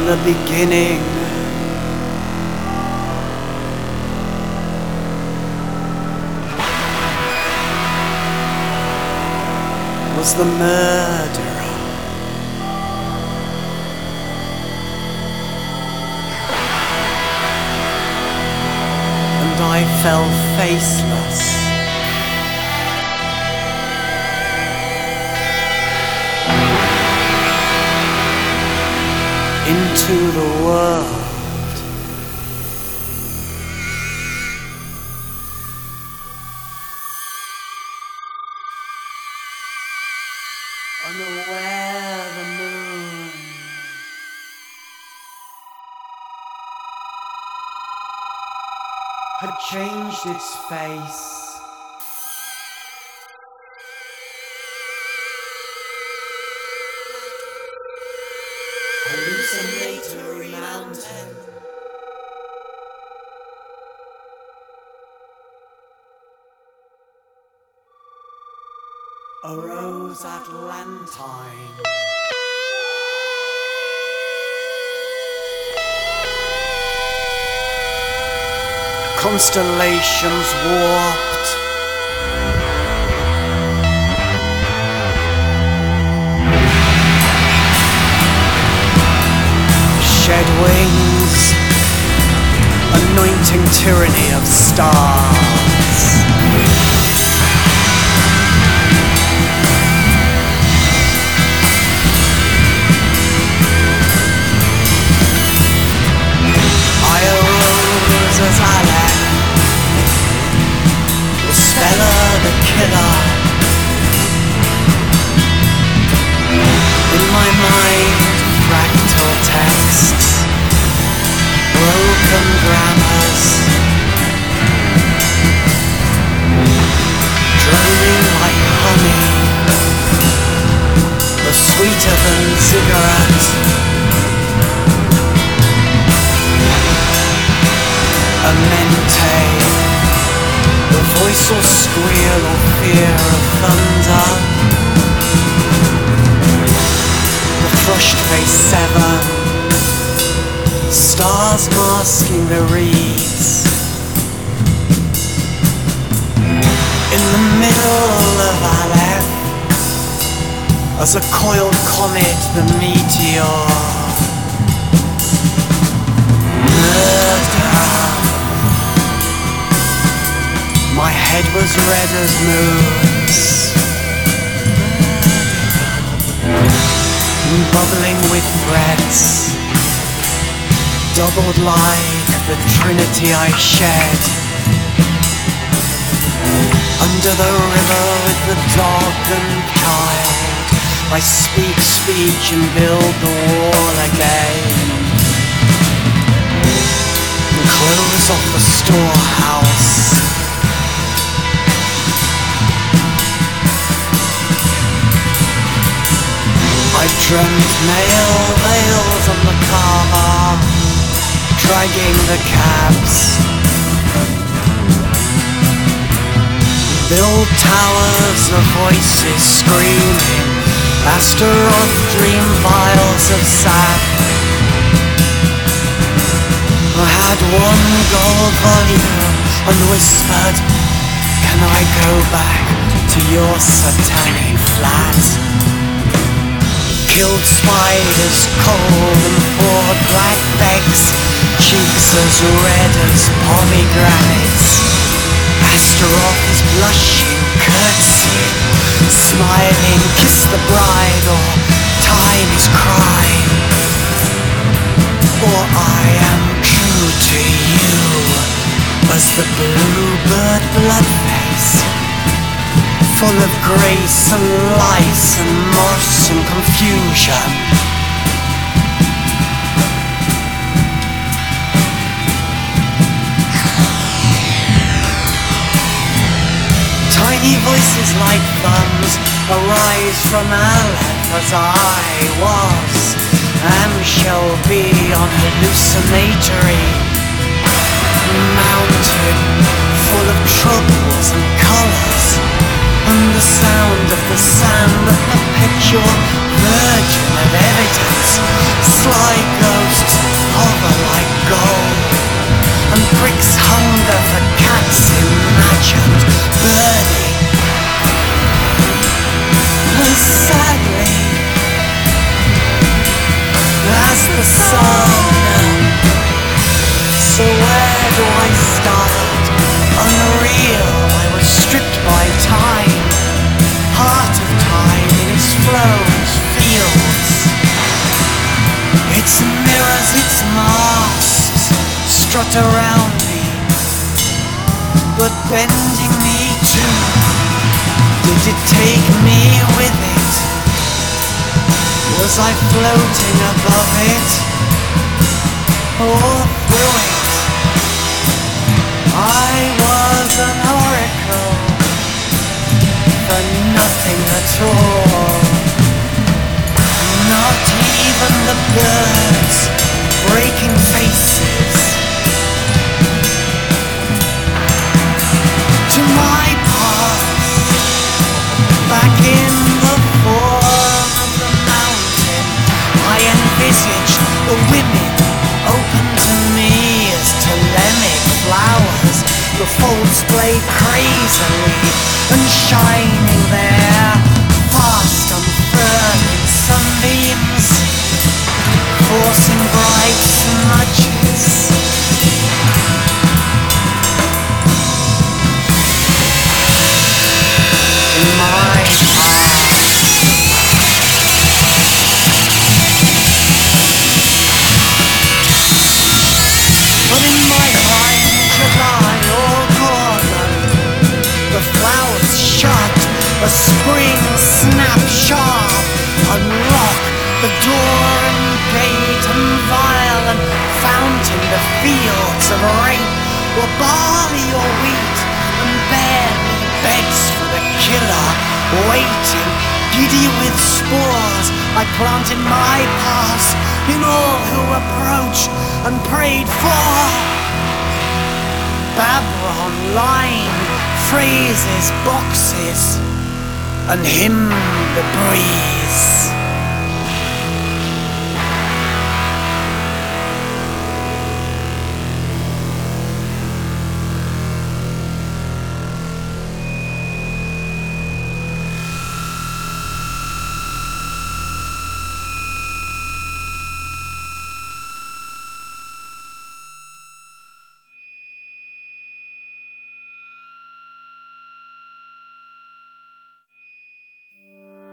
the beginning was the murderer. And I fell faceless into the world. Unaware the moon had changed its face. Hallucinatory mountain arose Atlantine. Constellations warped, shed wings, anointing tyranny of stars. I arose as Aleph, the Speller, the killer. In my mind, fractal texts, broken grammars, droning like honey, the sweeter than cigarette. A mente, the voice or squeal or fear of thunder. The flushed face seven, stars masking the reeds. In the middle of Aleph, as a coiled comet, the meteor. Murder. My head was red as moons, bubbling with threats, doubled like the trinity I shed. Under the river with the dog and child, I speak speech and build the wall again. And close off the storehouse. I dreamt male veils on the car, dragging the cabs. Build towers of voices screaming, Astaroth dream vials of sap. I had one gold volume and whispered, can I go back to your satanic flat? Killed spiders cold and poured black becks, cheeks as red as pomegranates. Astaroth is blushing, curtsying, smiling, kiss the bride, or time is crying. Or I am true to you as the bluebird bloodface, full of grace and lice and moss and confusion. Tiny voices like thumbs arise from Aleph as I was and shall be on hallucinatory mountain, full of troubles and colours, and the sound of the sand, the perpetual virgin of evidence, sly ghost strut around me, but bending me too. Did it take me with it? Was I floating above it, or through it? I was an oracle for nothing at all. Not even the birds breaking faces to my past, back in the form of the mountain. I envisaged the women open to me as Telemic flowers, the folds blade crazily and shining there, fast unfurling sunbeams, forcing bright smudges. In my past, but in my mind, July or Gordon, the flowers shut, a spring snap sharp, unlock the door and gate and vial and fountain. The fields of rape were barley or wheat, and barely beds for the killer waiting. Giddy with spores, I planted my pass in all who approached and prayed for Babron, line, phrases, boxes, and hymn the breeze.